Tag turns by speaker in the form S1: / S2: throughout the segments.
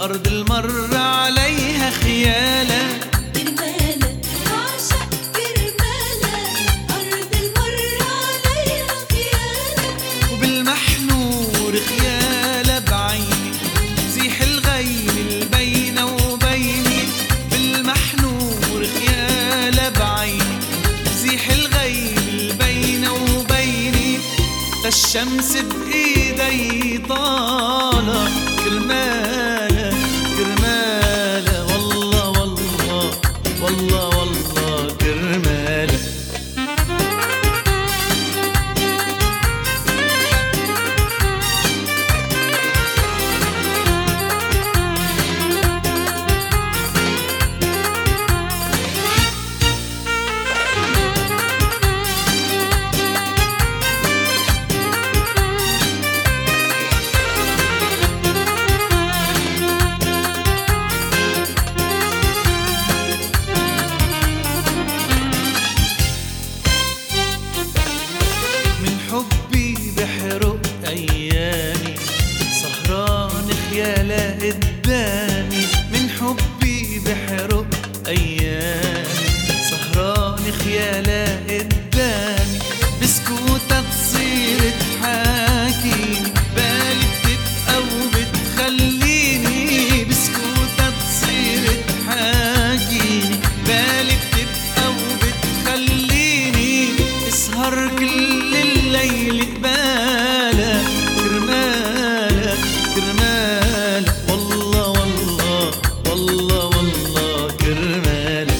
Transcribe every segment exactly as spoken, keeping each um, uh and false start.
S1: الأرض المر عليها خيالة.
S2: كرمالة بعشق كرمالة، أرض المر عليها خيالة.
S1: وبالمحنور خيالة بعيني زيح الغيم البينة وبيني. بالمحنور خيالة بعيني زيح الغيم البينة وبيني. الشمس بإيدي طالة كرمالة كرمالة والله والله والله والله كرمالة. حبي بحرق أيامي سهران خيالة قدامي. من حبي بحرق أيامي سهران خيالة قدامي. بسكوتة تصير تحاكيني بالي بتبقى وبتخليني. بسكوتة تصير تحاكيني بالي بتبقى وبتخليني. اسهر كل الليل قبالة كرمالة كرمالة والله والله والله والله كرمالة.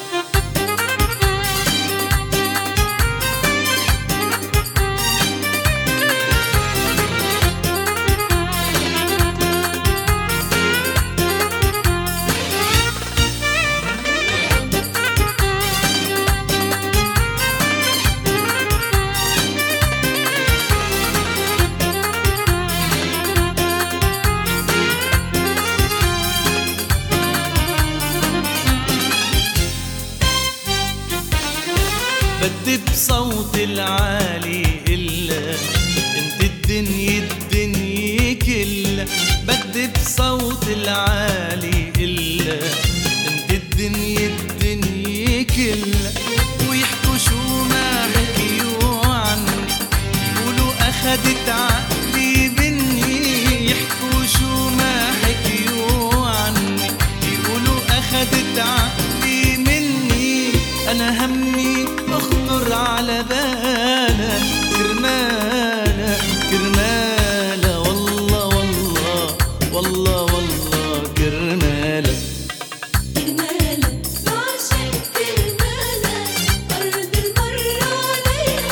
S1: بدي بصوت العالي إلا انت الدنيا الدنيا كلها. بدي بصوت العالي إلا انت الدنيا الدنيا كلها. ويحكوا شو ما حكيوا عني يقولوا أخدت عقلي مني. يحكوا شو ما حكيوا عني يقولوا أخدت عقلي مني. أنا همي اخطر على بالك كرمالة كرمالة والله والله والله والله كرمالة.
S2: كرمالة بعشق كرمالة، أرض المر عليها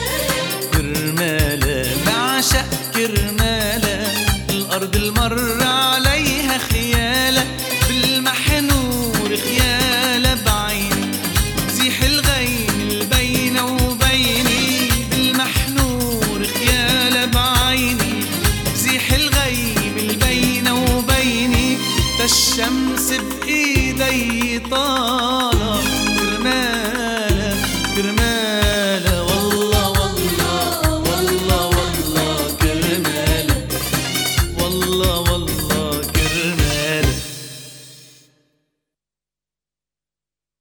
S2: خيالة.
S1: كرمالة بعشق كرمالة الأرض المر